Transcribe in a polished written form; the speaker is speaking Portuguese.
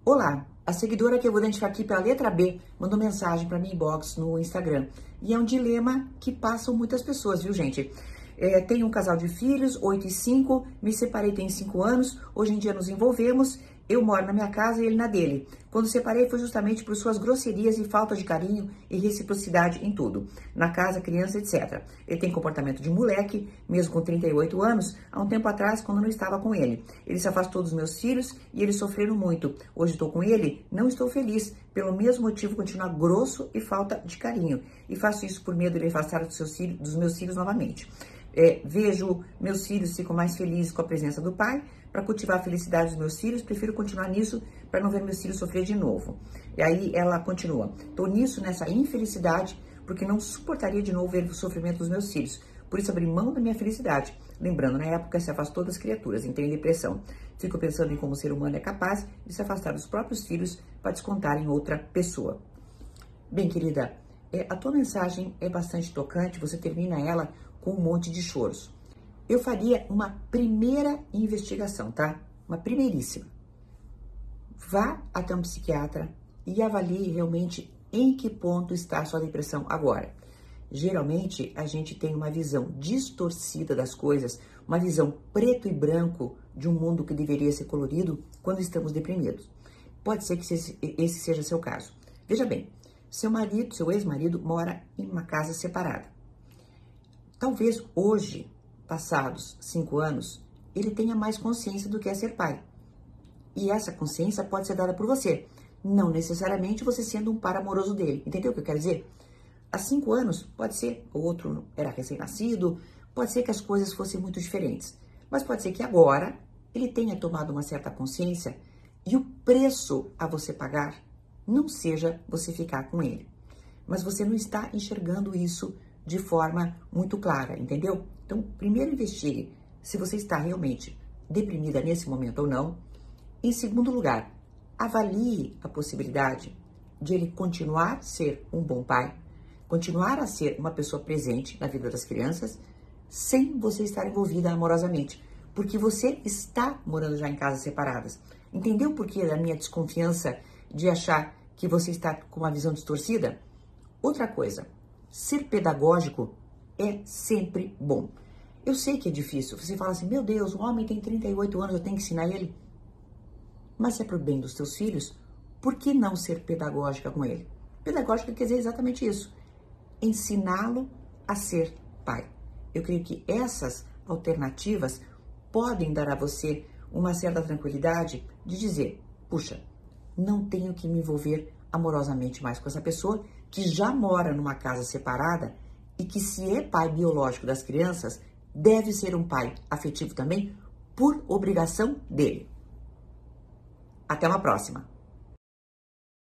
Olá, a seguidora que eu vou identificar aqui pela letra B mandou mensagem para minha inbox no Instagram. E é um dilema que passam muitas pessoas, viu, gente? Tenho um casal de filhos, 8 e 5, me separei tem 5 anos, hoje em dia nos envolvemos, eu moro na minha casa e ele na dele. Quando separei foi justamente por suas grosserias e falta de carinho e reciprocidade em tudo. Na casa, criança, etc. Ele tem comportamento de moleque, mesmo com 38 anos, há um tempo atrás, quando eu não estava com ele. Ele se afastou dos meus filhos e eles sofreram muito. Hoje estou com ele, não estou feliz. Pelo mesmo motivo, continua grosso e falta de carinho. E faço isso por medo de ele afastar dos meus filhos novamente. Vejo meus filhos ficam mais felizes com a presença do pai. Para cultivar a felicidade dos meus filhos, prefiro continuar nisso para não ver meus filhos sofrer de novo. E aí ela continua. Estou nessa infelicidade, porque não suportaria de novo ver o sofrimento dos meus filhos. Por isso abri mão da minha felicidade. Lembrando, na época se afastou das criaturas, entrei em depressão. Fico pensando em como o ser humano é capaz de se afastar dos próprios filhos para descontar em outra pessoa. Bem, querida, a tua mensagem é bastante tocante, você termina ela com um monte de choros. Eu faria uma primeira investigação, tá? Uma primeiríssima. Vá até um psiquiatra e avalie realmente em que ponto está a sua depressão agora. Geralmente, a gente tem uma visão distorcida das coisas, uma visão preto e branco de um mundo que deveria ser colorido quando estamos deprimidos. Pode ser que esse seja seu caso. Veja bem, seu ex-marido, mora em uma casa separada. Talvez hoje, passados 5 anos, ele tenha mais consciência do que é ser pai. E essa consciência pode ser dada por você, não necessariamente você sendo um par amoroso dele. Entendeu o que eu quero dizer? Há 5 anos, pode ser, o outro era recém-nascido, pode ser que as coisas fossem muito diferentes. Mas pode ser que agora ele tenha tomado uma certa consciência e o preço a você pagar não seja você ficar com ele. Mas você não está enxergando isso de forma muito clara, entendeu? Então, primeiro investigue se você está realmente deprimida nesse momento ou não. Em segundo lugar, avalie a possibilidade de ele continuar a ser um bom pai, continuar a ser uma pessoa presente na vida das crianças, sem você estar envolvida amorosamente, porque você está morando já em casas separadas. Entendeu o porquê da minha desconfiança de achar que você está com uma visão distorcida? Outra coisa, ser pedagógico é sempre bom. Eu sei que é difícil. Você fala assim, meu Deus, um homem tem 38 anos, eu tenho que ensinar ele. Mas se é pro bem dos teus filhos, por que não ser pedagógica com ele? Pedagógica quer dizer exatamente isso. Ensiná-lo a ser pai. Eu creio que essas alternativas podem dar a você uma certa tranquilidade de dizer, puxa, não tenho que me envolver amorosamente mais com essa pessoa que já mora numa casa separada e que, se é pai biológico das crianças, deve ser um pai afetivo também por obrigação dele. Até uma próxima!